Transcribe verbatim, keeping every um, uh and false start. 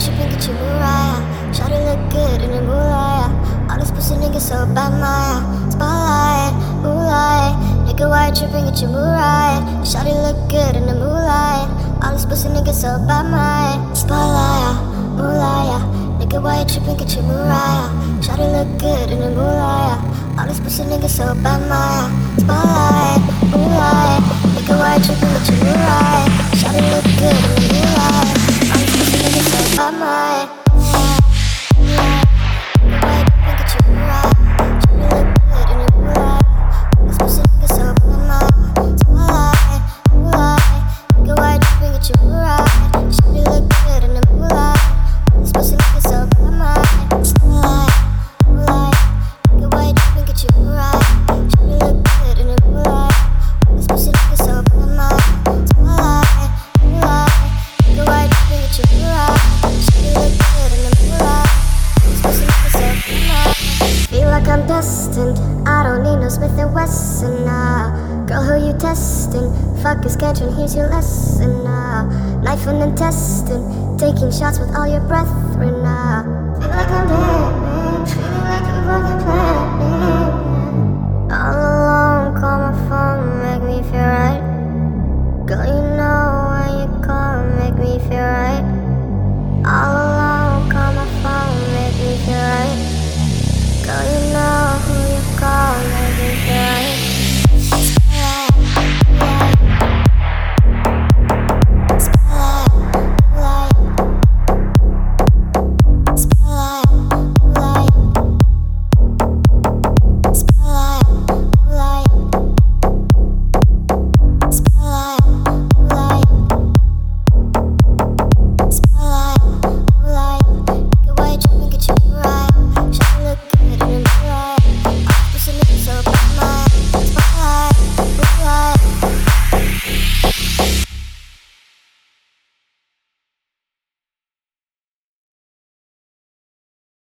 tripping, get you Mariah. Shawty look good in the moonlight. All these pussy niggas so bad, Maya. Spotlight, moonlight. Nigga, why you tripping, get you Mariah. Shawty look good in the moonlight. All these pussy niggas so bad, Maya. Spotlight, moonlight. Nigga, why you tripping, get you Mariah. Shawty look good in the moonlight. All these pussy niggas so bad, Maya. Spotlight, moonlight. Nigga, why you tripping, get you Mariah. Shawty look good in the moonlight. All these pussy niggas so bad, Maya. I'm destined, I don't need no Smith and Wesson now. Girl, who you testing? Fuck is catching, here's your lesson now. Knife and intestine, taking shots with all your brethren now. Feel like I'm dead, man. Feeling like I'm fucking playing.